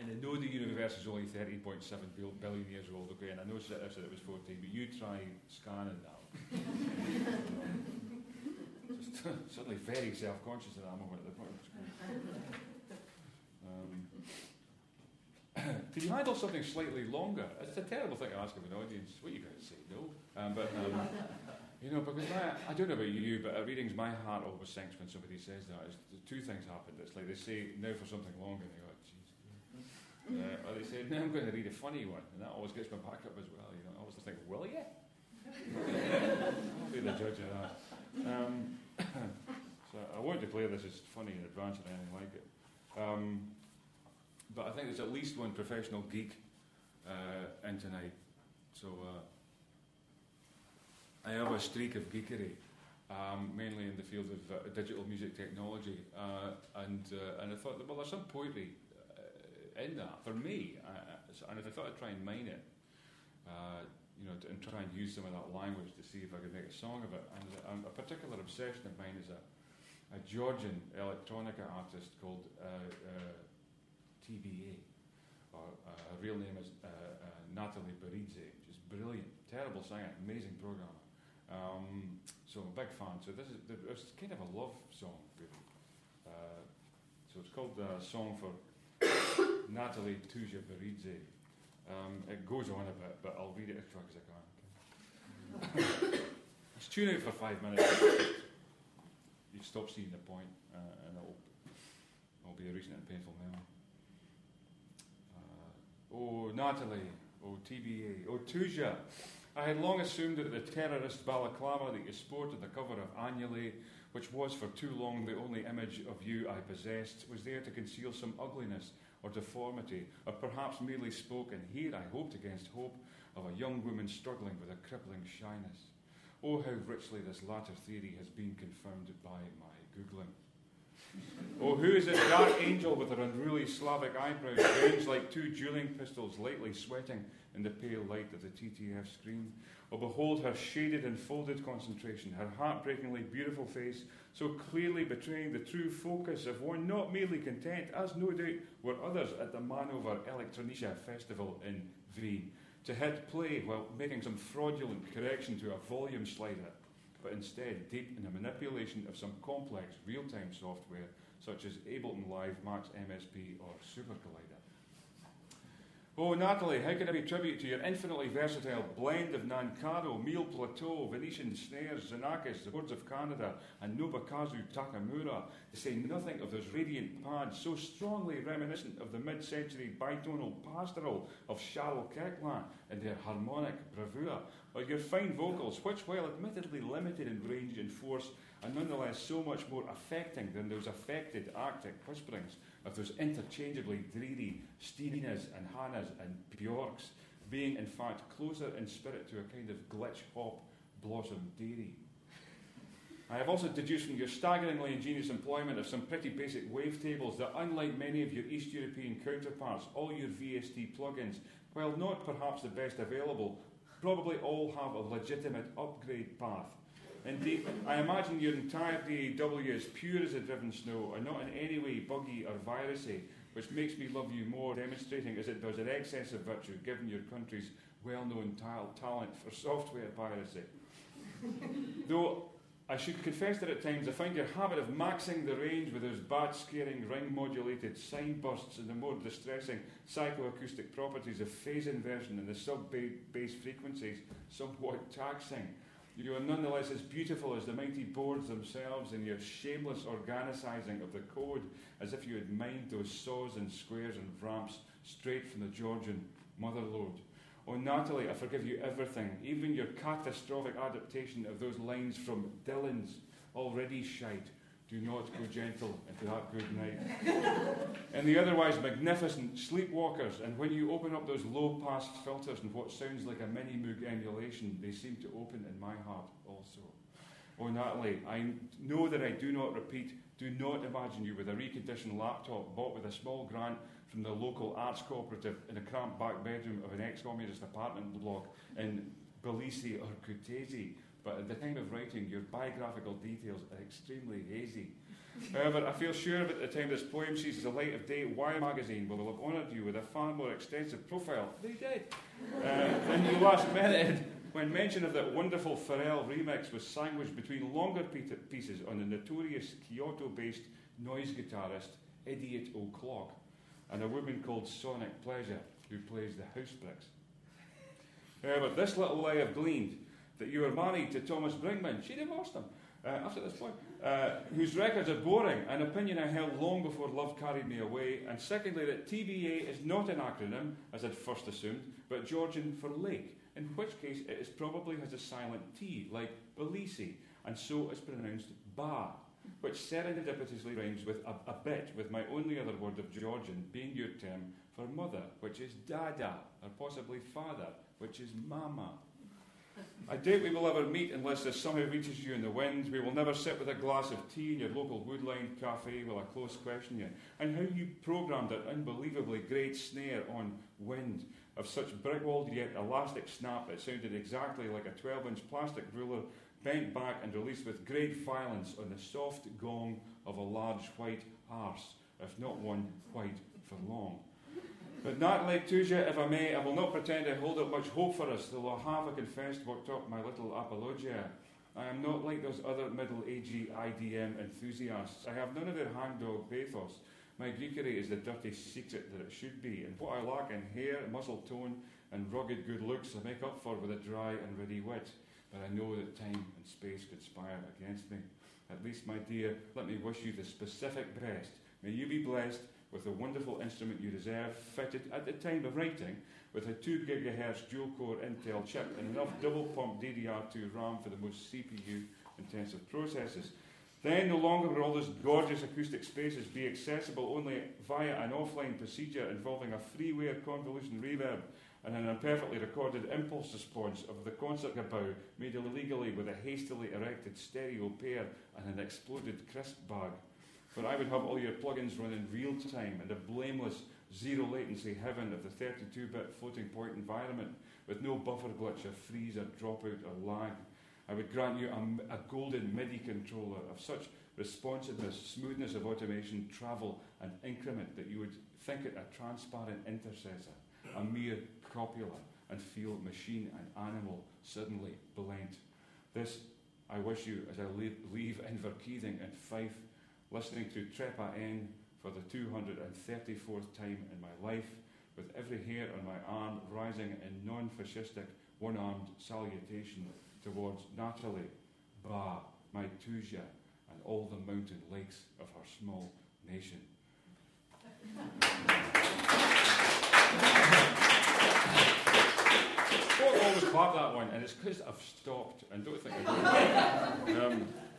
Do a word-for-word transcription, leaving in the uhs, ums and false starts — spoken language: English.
and I know the universe is only thirteen point seven billion years old, okay, and I know Sitter said it was fourteen, but you try scanning that. Just suddenly very self-conscious at that moment at the point. Um, Can you handle something slightly longer? It's a terrible thing to ask of an audience. What are you going to say? No. Um, but, um, you know, because my, I don't know about you, but at readings, my heart always sinks when somebody says that. It's, two things happen. It's like they say, now for something longer, and they go, jeez. Uh, or they say, now I'm going to read a funny one, and that always gets my back up as well. You know, I always think, will you? I'll be the judge of that. Um, so I won't declare this as funny in advance or anything like it. Um, but I think there's at least one professional geek uh, in tonight. So uh, I have a streak of geekery, um, mainly in the field of uh, digital music technology, uh, and uh, and I thought, that, well, there's some poetry uh, in that for me, I, and I thought I'd try and mine it. Uh, you know, to, and try and use some of that language to see if I could make a song of it. And um, a particular obsession of mine is a, a Georgian electronica artist called uh, uh, T B A. Or, uh, her real name is uh, uh, Natalie Baridze, which is brilliant, terrible singer, amazing programmer. Um, so I'm a big fan. So this is it's kind of a love song, really. Uh, so it's called a uh, Song for Natalie Tuja Baridze. Um, it goes on a bit, but I'll read it as quick as I can. Okay. Let's tune out for five minutes. You stop seeing the point, uh, and it'll, it'll be a recent and painful memory. Uh, oh, Natalie. Oh, T B A. Oh, Tuja. I had long assumed that the terrorist balaclava that you sport at the cover of Annulé, which was for too long the only image of you I possessed, was there to conceal some ugliness or deformity, or perhaps merely spoke, and here I hoped against hope, of a young woman struggling with a crippling shyness. Oh, how richly this latter theory has been confirmed by my Googling. Oh, who is this dark angel with her unruly Slavic eyebrows, ranged like two dueling pistols, lightly sweating in the pale light of the T T F screen? Oh, behold her shaded and folded concentration, her heartbreakingly beautiful face, so clearly betraying the true focus of one not merely content, as no doubt were others at the Manover Electronica Festival in Wien, to hit play while making some fraudulent correction to a volume slider, but instead deep in the manipulation of some complex real-time software such as Ableton Live, Max M S P or Super Collider. Oh, Natalie, how can I pay tribute to your infinitely versatile blend of Nankado, Mille Plateau, Venetian snares, Xenakis, the Chords of Canada, and Nobakazu Takamura, to say nothing of those radiant pads so strongly reminiscent of the mid-century bitonal pastoral of Charles Kirkland and their harmonic bravura, or your fine vocals, which, while admittedly limited in range and force, are nonetheless so much more affecting than those affected Arctic whisperings of those interchangeably dreary Stinas and Hannas and Bjorks, being in fact closer in spirit to a kind of glitch hop blossom dairy. I have also deduced from your staggeringly ingenious employment of some pretty basic wavetables that, unlike many of your East European counterparts, all your V S T plugins, while not perhaps the best available, probably all have a legitimate upgrade path. Indeed, I imagine your entire D A W is pure as the driven snow, and not in any way buggy or virusy, which makes me love you more, demonstrating as it does an excess of virtue, given your country's well-known ta- talent for software piracy. Though I should confess that at times I find your habit of maxing the range with those bad-scaring ring-modulated sine bursts and the more distressing psychoacoustic properties of phase inversion and the sub-bass frequencies somewhat taxing. You are nonetheless as beautiful as the mighty boards themselves in your shameless organicising of the code, as if you had mined those saws and squares and ramps straight from the Georgian motherlode. Oh, Natalie, I forgive you everything, even your catastrophic adaptation of those lines from Dylan's Already Shite. Do not go gentle into that good night. And the otherwise magnificent Sleepwalkers, and when you open up those low-pass filters and what sounds like a mini-moog emulation, they seem to open in my heart also. Oh, Natalie, I know that I do not repeat, do not imagine you with a reconditioned laptop bought with a small grant from the local arts cooperative in a cramped back bedroom of an ex-communist apartment block in Tbilisi or Kutaisi. But at the time of writing, your biographical details are extremely hazy. However, I feel sure that at the time this poem sees the light of day, Wire magazine will have honoured you with a far more extensive profile. They did. Uh, than you last met when mention of that wonderful Pharrell remix was sandwiched between longer pieces on the notorious Kyoto-based noise guitarist Idiot O'Clock and a woman called Sonic Pleasure who plays the house bricks. However, this little lie I've gleaned that you were married to Thomas Brinkman. She divorced him uh, after this point, uh, whose records are boring, an opinion I held long before love carried me away, and secondly that T B A is not an acronym, as I'd first assumed, but Georgian for lake, in which case it is probably has a silent T, like Belize, and so is pronounced Ba, which serendipitously rhymes with a, a bit with my only other word of Georgian being your term for mother, which is Dada, or possibly father, which is Mama. I doubt we will ever meet unless this somehow reaches you in the wind. We will never sit with a glass of tea in your local woodline cafe while I close question you. And how you programmed that unbelievably great snare on wind of such brick-walled yet elastic snap it sounded exactly like a twelve-inch plastic ruler bent back and released with great violence on the soft gong of a large white arse, if not one white for long. But not like Tuja, if I may, I will not pretend I hold up much hope for us, though I have, I confess, worked up my little apologia. I am not like those other middle-agey I D M enthusiasts. I have none of their hangdog pathos. My Greekery is the dirty secret that it should be, and what I lack in hair, muscle tone, and rugged good looks I make up for with a dry and ready wit. But I know that time and space conspire against me. At least, my dear, let me wish you the specific best. May you be blessed with the wonderful instrument you deserve, fitted at the time of writing with a two gigahertz dual-core Intel chip and enough double-pump D D R two RAM for the most C P U-intensive processes. Then no longer will all those gorgeous acoustic spaces be accessible only via an offline procedure involving a freeware convolution reverb and an imperfectly recorded impulse response of the concert gabao made illegally with a hastily erected stereo pair and an exploded crisp bag. For I would have all your plugins run in real time in the blameless zero latency heaven of the thirty-two bit floating point environment with no buffer glitch or freeze or dropout or lag. I would grant you a, a golden MIDI controller of such responsiveness, smoothness of automation, travel and increment that you would think it a transparent intercessor, a mere copula, and feel machine and animal suddenly blent. This I wish you as I leave, leave Inverkeithing and Fife, listening to Trepa N for the two hundred thirty-fourth time in my life, with every hair on my arm rising in non-fascistic, one-armed salutation towards Natalie, Ba, my Tuja, and all the mountain lakes of her small nation. I always clap that one, and it's because I've stopped, and don't think I do. um,